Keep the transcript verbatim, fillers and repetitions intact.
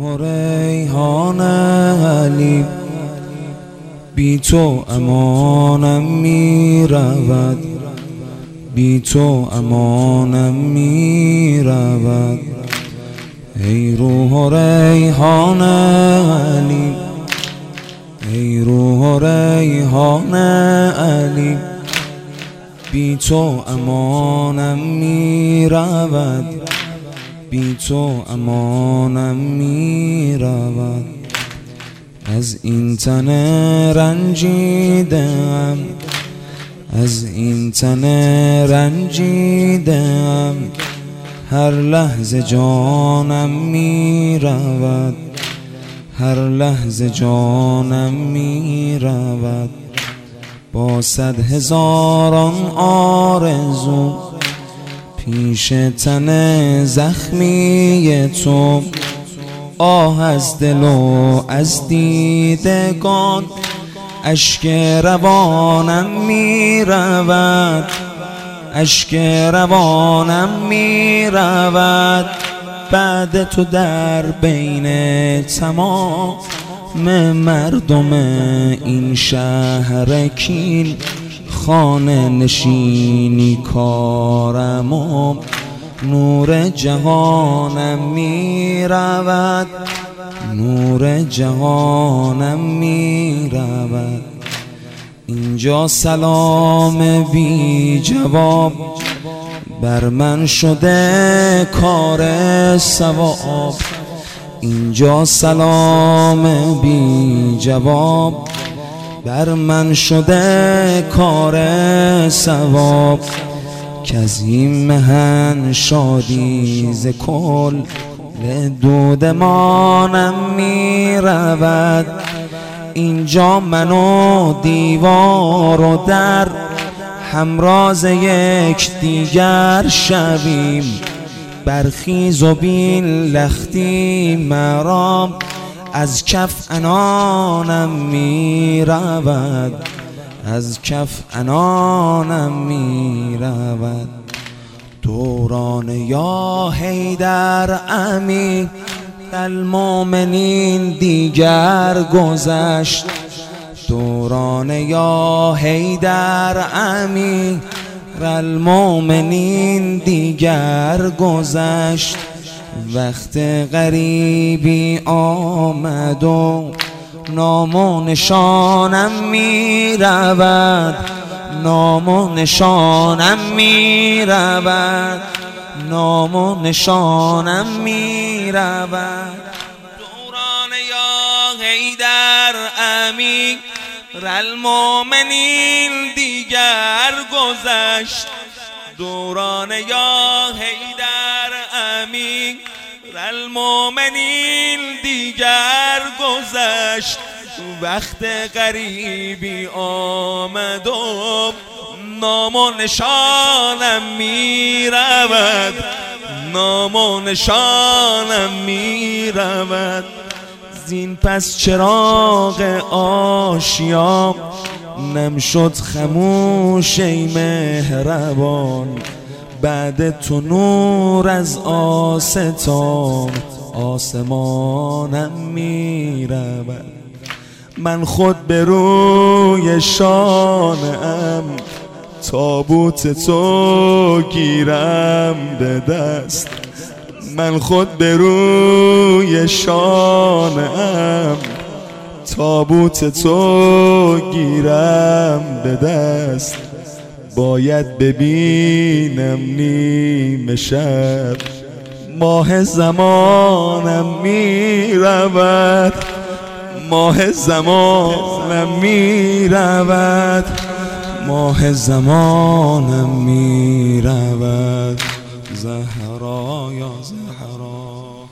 و ریحان علی، بی تو امانم می رود، بی تو امانم می رود. ای روح و ریحان علی، ای روح و ریحان علی، بی تو امانم می رود، بی تو امانم می رود. از این تن رنجیدم، از این تن رنجیدم، هر لحظه جانم می رود، هر لحظه جانم می رود. با صد هزاران آرزو پیش تن زخمی تو، آه از دل و از دیدگان اشک روانم می رود، اشک روانم می رود. بعد تو در بین تمام مردم این شهر کین، خانه نشینی کارم و نور جهانم می رود، نور جهانم می رود. اینجا سلام بی جواب بر من شده کار ثواب، اینجا سلام بی جواب بر من شده کار ثواب. که از این مهن شادی ز کل دودمانم می رود. اینجا من و دیوار و در همراز یک دیگر شویم. برخیز و بین لختی مرا از کف عنانم می رود، از کف عنانم می رود. دوران یا حیدر امین المؤمنین دیگر گذشت، دوران یا حیدر امین المؤمنین دیگر گذشت. وقت غریبی آمد و نام و نشانم می رود، نام و نشانم می رود، نام و نشانم می رود. دوران یا حیدر امین المؤمنین دیگر گذشت، دوران یا حیدر امین المؤمنین دیگر گذشت. وقت غریبی آمد و نام و نشانم می رود، نام و نشانم می رود. زین پس چراغ آشیام نم شد خموش ای مهربان. بعد تو نور از آستان آسمانم می رود. من خود به روی شانم تابوت تو گیرم به دست، من خود به روی شانم تابوت تو گیرم به دست. باید ببینم نیمه شب ماه زمانم می رود، ماه زمانم می رود، ماه زمانم می رود. زهرا یا زهرا